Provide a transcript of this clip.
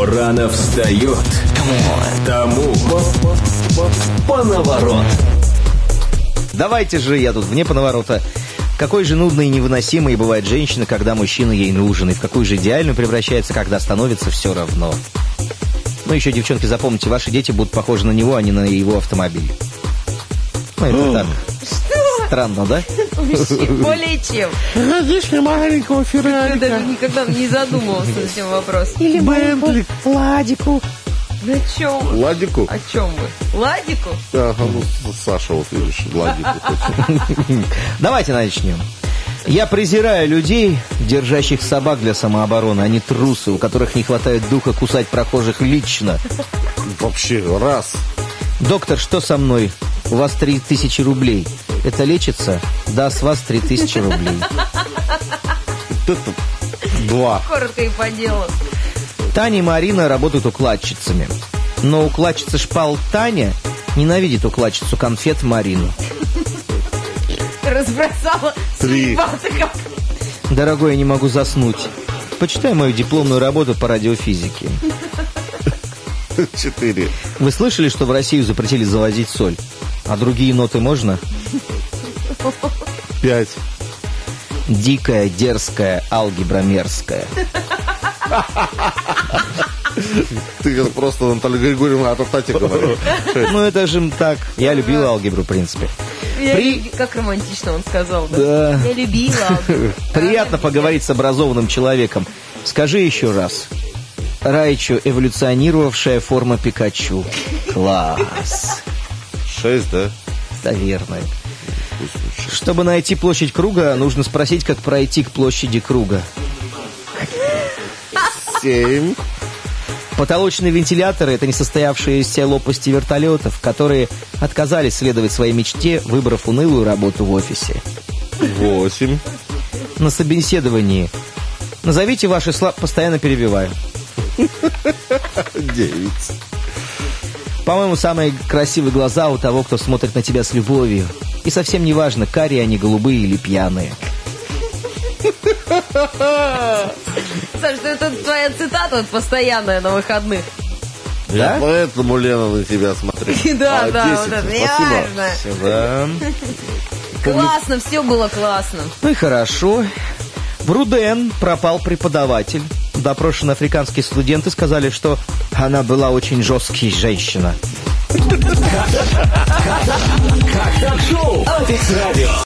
рано встает, тому поворот. Давайте же, я тут вне поворота. Какой же нудной и невыносимой бывает женщина, когда мужчина ей нужен, и в какую же идеальную превращается, когда становится все равно. Ну, еще, девчонки, запомните, ваши дети будут похожи на него, а не на его автомобиль. Ну, это так. Что? Странно, да? Вообще, более чем. Родишь мне маленького Я Феррарика. даже никогда не задумывался над этим вопросом. Или Бентли. Ладику. На чем? Ладику? О чем вы? Ладику? Ага, ну, Саша, вот видишь, Ладику. Давайте начнем. Я презираю людей, держащих собак для самообороны, а не трусы, у которых не хватает духа кусать прохожих лично. Вообще, раз. Доктор, что со мной? У вас 3000 рублей. Это лечится? Да, с вас 3000 рублей. Это два. Коротко и по делу. Таня и Марина работают укладчицами. Но укладчица шпал Таня ненавидит укладчицу конфет Марину. Разбросала Три. судьба-то как. Дорогой, я не могу заснуть. Почитай мою дипломную работу по радиофизике. 4. Вы слышали, что в Россию запретили завозить соль? А другие ноты можно? 5. Дикая, дерзкая, алгебра мерзкая. Ты как просто Наталья Григорьевна от Тати говоришь. Ну это же так. Я любила алгебру, в принципе. Как романтично он сказал, да? Да. Я любила. Приятно поговорить с образованным человеком. Скажи еще раз. Райчо — эволюционировавшая форма Пикачу. Класс. 6, да? Наверное. Чтобы найти площадь круга, нужно спросить, как пройти к площади круга. 7. Потолочные вентиляторы — это несостоявшиеся лопасти вертолетов, которые отказались следовать своей мечте, выбрав унылую работу в офисе. 8. На собеседовании. Назовите ваши слова... Постоянно перебиваю. 9. По-моему, самые красивые глаза у того, кто смотрит на тебя с любовью. И совсем не важно, карие они, голубые или пьяные. Саш, что это твоя цитата вот постоянная на выходных. Я Да? поэтому, Лена, на тебя смотрю. Да, А, да, 10. вот это. Спасибо. Важно. Да. Классно, все было классно. Ну и хорошо. В Руден пропал преподаватель. Допрошенные африканские студенты сказали, что она была очень жесткой женщина. Как-так шоу. Алтекс радио.